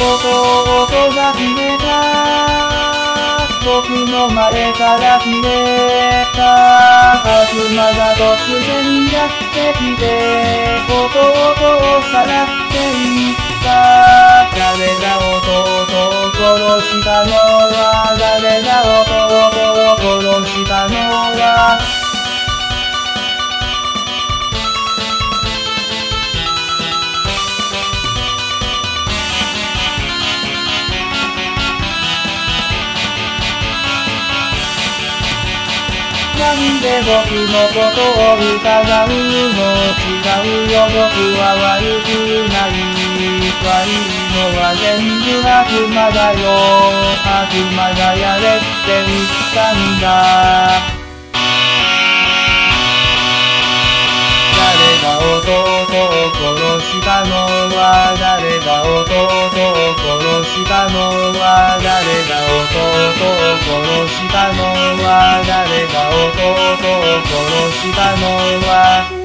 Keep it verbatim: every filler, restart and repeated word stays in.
弟が決めた。僕の前から消えた。悪魔が突然やってきて、弟をさらっていった。誰が弟を殺したのは、誰が弟を殺したのは。なんで僕のことを疑うの？違うよ、僕は悪くない。悪いのは全部悪魔だよ。悪魔がやれって言ったんだ。誰が弟を殺したのは、誰が弟を殺したのは、誰が弟を殺したのは、誰が弟を殺したのは。